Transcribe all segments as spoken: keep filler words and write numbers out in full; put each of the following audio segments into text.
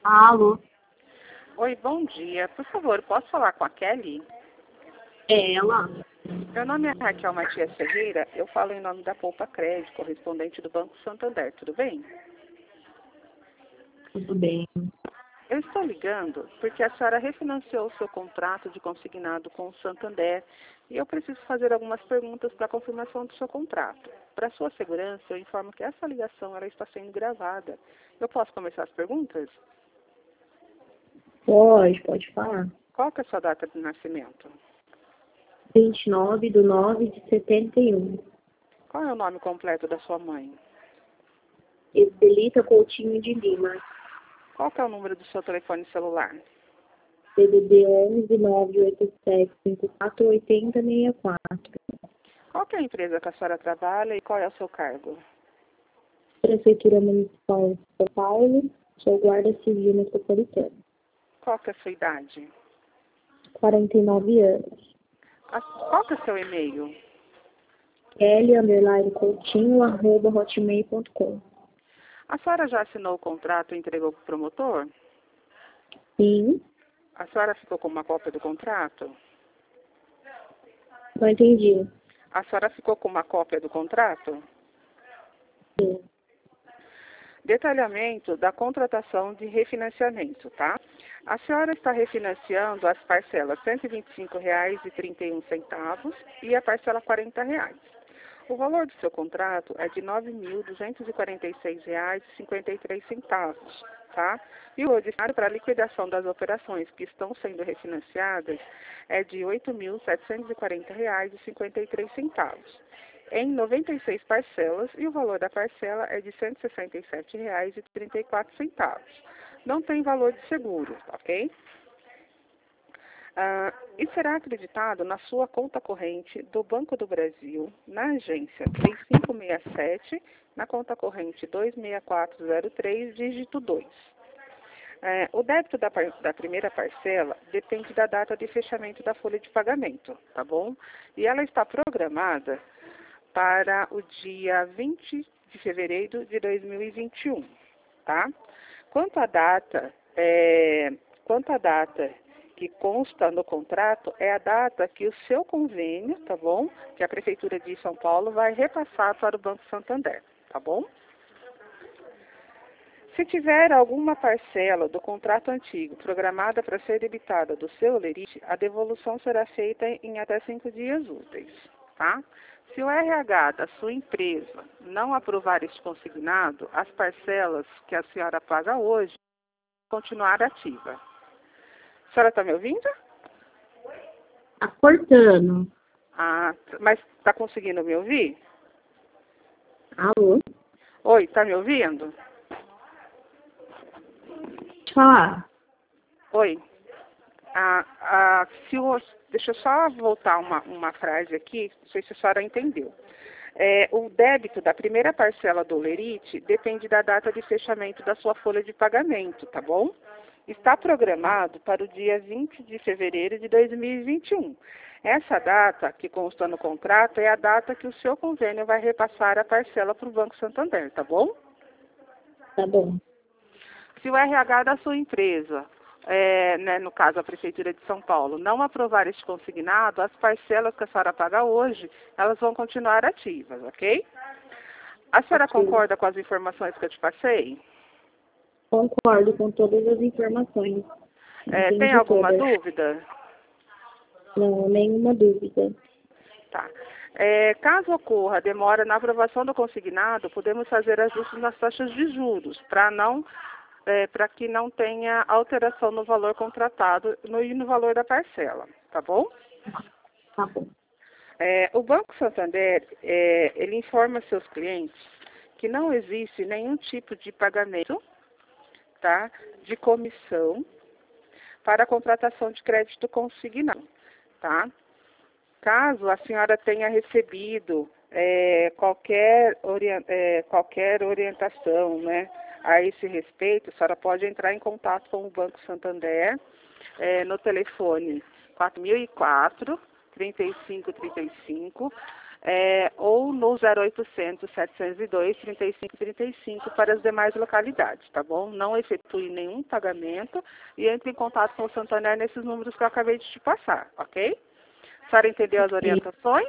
Alô, Oi, bom dia. Por favor, posso falar com a Kelly? é ela? Meu nome é Raquel Matias Ferreira. Eu falo em nome da Poupa Crédito, correspondente do Banco Santander. Tudo bem? Tudo bem. Eu estou ligando porque a senhora refinanciou o seu contrato de consignado com o Santander e eu preciso fazer algumas perguntas para a confirmação do seu contrato. Para sua segurança, eu informo que essa ligação ela está sendo gravada. Eu posso começar as perguntas? Pode, pode falar. Qual que é a sua data de nascimento? vinte e nove de nove de setenta e um. Qual é o nome completo da sua mãe? Esbelita Coutinho de Lima. Qual que é o número do seu telefone celular? C D D onze nove oito sete cinco quatro oito zero seis quatro. Qual que é a empresa que a senhora trabalha e qual é o seu cargo? Prefeitura Municipal de São Paulo. Sou guarda civil metropolitana. Qual que é a sua idade? quarenta e nove anos. A- Qual que é o seu e-mail? L underline Coutinho arroba hotmail ponto com. A senhora já assinou o contrato e entregou para o promotor? Sim, A senhora ficou com uma cópia do contrato? não entendi. A senhora ficou com uma cópia do contrato? Sim. Detalhamento da contratação de refinanciamento, tá? A senhora está refinanciando as parcelas cento e vinte e cinco reais e trinta e um centavos e a parcela quarenta reais. O valor do seu contrato é de nove mil duzentos e quarenta e seis reais e cinquenta e três centavos, tá? E o ordinário para a liquidação das operações que estão sendo refinanciadas é de oito mil setecentos e quarenta reais e cinquenta e três centavos, em noventa e seis parcelas, e o valor da parcela é de cento e sessenta e sete reais e trinta e quatro centavos. Não tem valor de seguro, ok? Ah, e será acreditado na sua conta corrente do Banco do Brasil, na agência três cinco seis sete, na conta corrente dois seis quatro zero três, dígito dois. É, o débito da, par- da primeira parcela depende da data de fechamento da folha de pagamento, tá bom? E ela está programada para o dia vinte de fevereiro de dois mil e vinte e um, tá? Quanto à data, é, quanto à data que consta no contrato, é a data que o seu convênio, tá bom? Que a Prefeitura de São Paulo vai repassar para o Banco Santander, tá bom? Se tiver alguma parcela do contrato antigo programada para ser debitada do seu lerite, a devolução será feita em até cinco dias úteis, tá? Se o R H da sua empresa não aprovar este consignado, as parcelas que a senhora paga hoje vão continuar ativa. A senhora está me ouvindo? Tá cortando. Ah, mas está conseguindo me ouvir? Alô? Oi, está me ouvindo? Pode falar. Oi. Ah, ah, se o, deixa eu só voltar uma, uma frase aqui, não sei se a senhora entendeu. É, o débito da primeira parcela do lerite depende da data de fechamento da sua folha de pagamento, tá bom? Está programado para o dia vinte de fevereiro de dois mil e vinte e um. Essa data que consta no contrato é a data que o seu convênio vai repassar a parcela para o Banco Santander, tá bom? Tá bom. Se o R H da sua empresa, é, né, no caso a Prefeitura de São Paulo, não aprovar este consignado, as parcelas que a senhora paga hoje, elas vão continuar ativas, ok? A senhora Ok. concorda com as informações que eu te passei? Concordo com todas as informações. É, tem Entendi alguma todas. dúvida? Não, nenhuma dúvida. Tá. É, caso ocorra demora na aprovação do consignado, podemos fazer ajustes nas taxas de juros, para não, é, para que não tenha alteração no valor contratado no, e no valor da parcela, tá bom? Tá bom. É, o Banco Santander, é, ele informa seus clientes que não existe nenhum tipo de pagamento, tá, de comissão para a contratação de crédito consignado, tá? Caso a senhora tenha recebido é, qualquer, orien é, qualquer orientação, né, a esse respeito, a senhora pode entrar em contato com o Banco Santander é, no telefone quatro mil e quatro, trinta e cinco trinta e cinco. é, ou no zero oitocentos, setecentos e dois, trinta e cinco trinta e cinco para as demais localidades, tá bom? Não efetue nenhum pagamento e entre em contato com o Santander nesses números que eu acabei de te passar, ok? A senhora entendeu as orientações?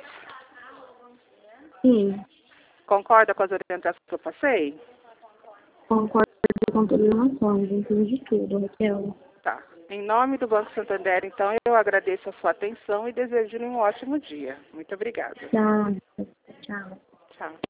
Sim, Concorda com as orientações que eu passei? concordo com todas as informações, entendi tudo, Raquel. Tá. Em nome do Banco Santander, então, eu agradeço a sua atenção e desejo um ótimo dia. Muito obrigada. Tchau. Tchau. Tchau.